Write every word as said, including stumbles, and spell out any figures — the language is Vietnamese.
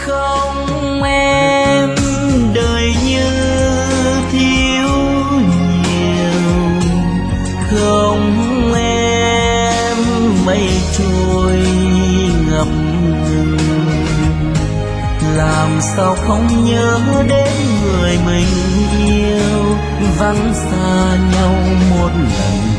Không em, đời như thiếu nhiều. Không em, mây trôi ngập ngừng. Làm sao không nhớ đến người mình yêu, vắng xa nhau một lần.